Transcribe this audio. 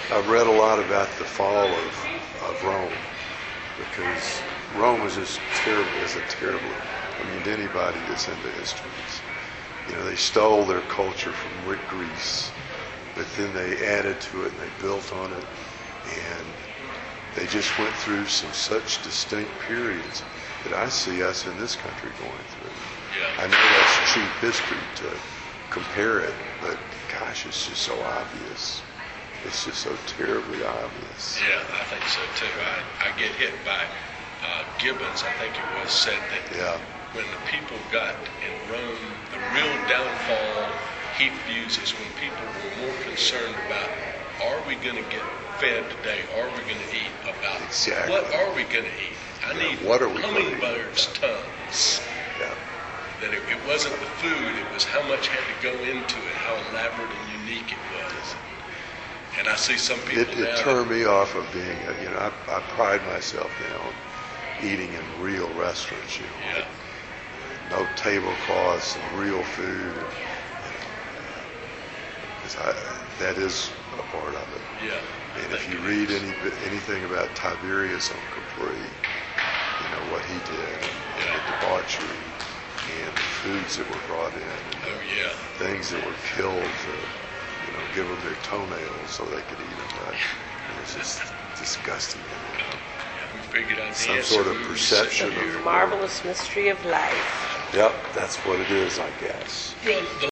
I've read a lot about the fall of Rome, because Rome was just terrible, I mean, to anybody that's into history. They stole their culture from Greece, but then they added to it and they built on it, and they just went through such distinct periods that I see us in this country going through. Yeah. I know that's cheap history to compare it, but gosh, it's just so obvious. It's just so terribly obvious. Yeah, I think so too. I get hit by Gibbons, I think it was, said that when the people got in Rome, the real downfall he views is when people were more concerned about, are we going to get fed today? Are we going to eat? About exactly. What are we going to eat? I need hummingbirds' tongues. Yeah. That it wasn't the food, it was how much had to go into it, how elaborate and unique it was. And I see some people It turned me off of being, I pride myself now on eating in real restaurants, Yeah. No tablecloths and real food. Because that is a part of it. Yeah. And if you read anything about Tiberius on Capri, what he did, and the debauchery, and the foods that were brought in, and things that were killed to, give them their toenails so they could eat them. It was just disgusting. We figured out some sort of perception The marvelous mystery of life. Yep, that's what it is, I guess. The